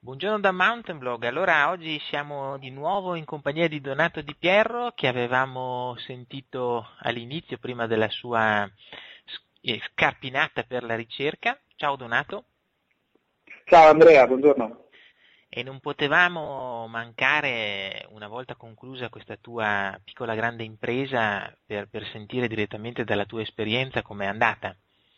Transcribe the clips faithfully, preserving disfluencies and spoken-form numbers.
Buongiorno da Mountain Blog. Allora, oggi siamo di nuovo in compagnia di Donato Di Pierro, che avevamo sentito all'inizio, prima della sua eh, scarpinata per la ricerca. Ciao Donato. Ciao Andrea, buongiorno. E non potevamo mancare, una volta conclusa questa tua piccola grande impresa, per, per sentire direttamente dalla tua esperienza com'è andata.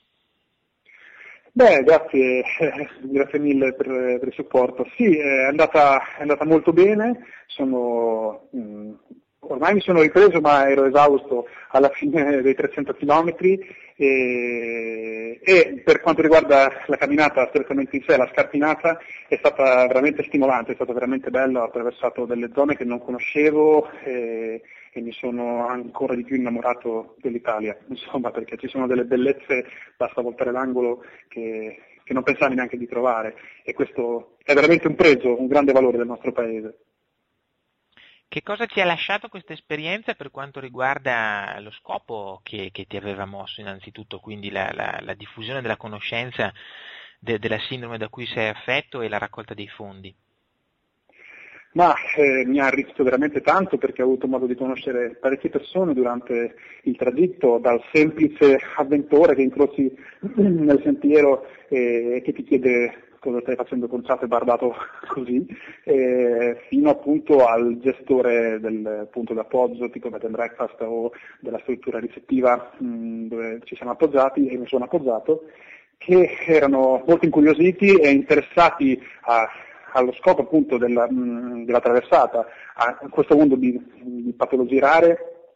Beh, grazie, grazie mille per, per il supporto. Sì, è andata, è andata molto bene, sono, mh, ormai mi sono ripreso ma ero esausto alla fine dei trecento chilometri e, e per quanto riguarda la camminata strettamente in sé, la scarpinata è stata veramente stimolante, è stata veramente bella, ho attraversato delle zone che non conoscevo e, e mi sono ancora di più innamorato dell'Italia, insomma, perché ci sono delle bellezze, basta voltare l'angolo, che, che non pensavi neanche di trovare, e questo è veramente un pregio, un grande valore del nostro paese. Che cosa ti ha lasciato questa esperienza per quanto riguarda lo scopo che, che ti aveva mosso innanzitutto, quindi la, la, la diffusione della conoscenza de, della sindrome da cui sei affetto e la raccolta dei fondi? Ma eh, mi ha arricchito veramente tanto perché ho avuto modo di conoscere parecchie persone durante il tragitto, dal semplice avventore che incroci nel sentiero e eh, che ti chiede cosa stai facendo conciato e bardato così, eh, fino appunto al gestore del punto d'appoggio tipo bed and breakfast o della struttura ricettiva mh, dove ci siamo appoggiati e mi sono appoggiato, che erano molto incuriositi e interessati a allo scopo appunto della, mh, della traversata, a questo mondo di, di patologie rare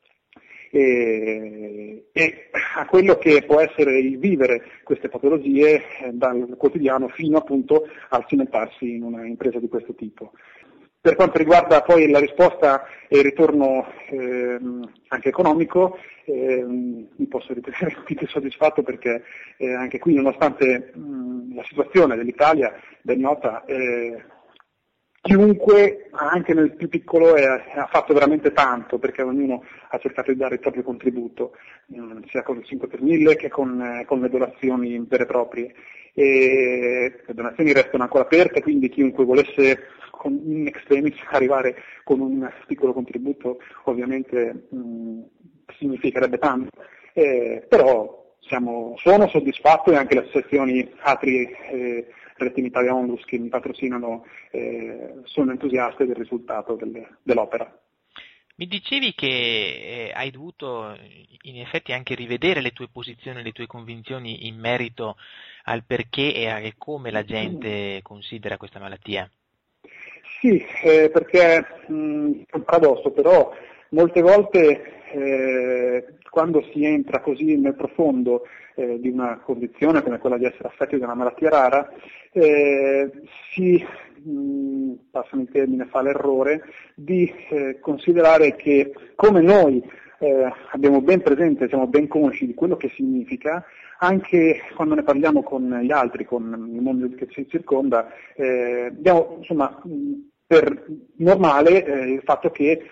e, e a quello che può essere il vivere queste patologie eh, dal quotidiano fino appunto al cimentarsi in una impresa di questo tipo. Per quanto riguarda poi la risposta e il ritorno eh, anche economico, eh, mi posso ritenere più soddisfatto perché eh, anche qui, nonostante mh, la situazione dell'Italia, ben nota, eh, chiunque, anche nel più piccolo, è, ha fatto veramente tanto perché ognuno ha cercato di dare il proprio contributo, mh, sia con il cinque per mille che con, eh, con le donazioni vere e proprie. E le donazioni restano ancora aperte, quindi chiunque volesse con, in extremis arrivare con un piccolo contributo ovviamente mh, significherebbe tanto, eh, però siamo, sono soddisfatto e anche le associazioni Atri e Rettim Italia Onlus che mi patrocinano eh, sono entusiaste del risultato delle, dell'opera. Mi dicevi che eh, hai dovuto in effetti anche rivedere le tue posizioni, le tue convinzioni in merito al perché e a come la gente considera questa malattia. Sì, eh, perché mh, è un paradosso, però molte volte eh, quando si entra così nel profondo eh, di una condizione come quella di essere affetti da una malattia rara, eh, si, mh, passami il termine, fa l'errore di eh, considerare che come noi eh, abbiamo ben presente, siamo ben consci di quello che significa, anche quando ne parliamo con gli altri, con il mondo che ci circonda, eh, abbiamo insomma per normale eh, il fatto che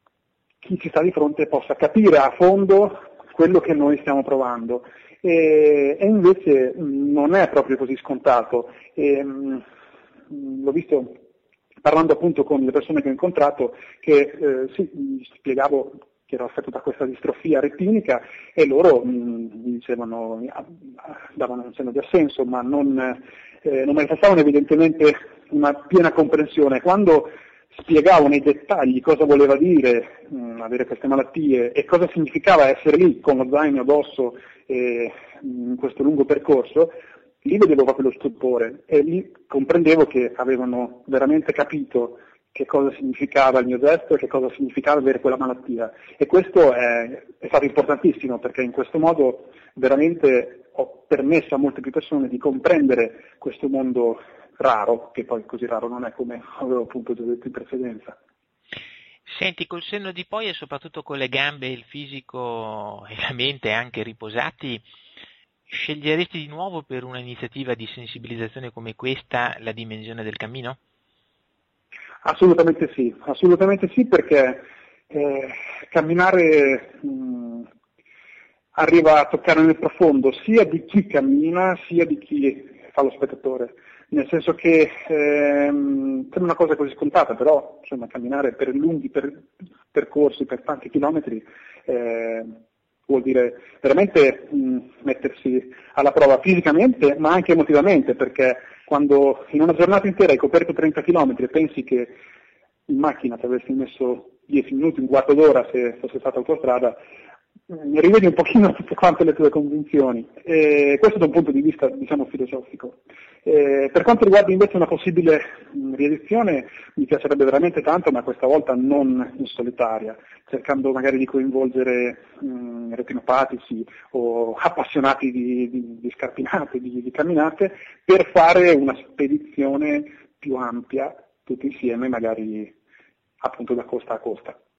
chi ci sta di fronte possa capire a fondo quello che noi stiamo provando e, e invece mh, non è proprio così scontato. E, mh, l'ho visto parlando appunto con le persone che ho incontrato che eh, sì, gli spiegavo che ero affetto da questa distrofia retinica e loro mh, mi dicevano, mi davano un segno di assenso, ma non, eh, non manifestavano evidentemente una piena comprensione. Quando spiegavo nei dettagli cosa voleva dire mh, avere queste malattie e cosa significava essere lì con lo zaino addosso eh, in questo lungo percorso, lì vedevo proprio lo stupore e lì comprendevo che avevano veramente capito che cosa significava il mio gesto e che cosa significava avere quella malattia. E questo è, è stato importantissimo perché in questo modo veramente ho permesso a molte più persone di comprendere questo mondo raro, che poi così raro non è come avevo appunto già detto in precedenza. Senti, col senno di poi e soprattutto con le gambe, il fisico e la mente anche riposati, sceglieresti di nuovo per un'iniziativa di sensibilizzazione come questa la dimensione del cammino? Assolutamente sì, assolutamente sì perché eh, camminare mh, arriva a toccare nel profondo sia di chi cammina sia di chi fa lo spettatore. nel senso che ehm, sembra una cosa così scontata, però insomma camminare per lunghi per, percorsi, per tanti chilometri, eh, vuol dire veramente mh, mettersi alla prova fisicamente ma anche emotivamente, perché quando in una giornata intera hai coperto trenta chilometri e pensi che in macchina ti avresti messo dieci minuti, un quarto d'ora se fosse stata autostrada, mi rivedi un pochino tutte quante le tue convinzioni, e questo da un punto di vista diciamo filosofico. Eh, per quanto riguarda invece una possibile mh, riedizione, mi piacerebbe veramente tanto, ma questa volta non in solitaria, cercando magari di coinvolgere mh, retinopatici o appassionati di, di, di scarpinate, di, di camminate, per fare una spedizione più ampia, tutti insieme, magari appunto da costa a costa.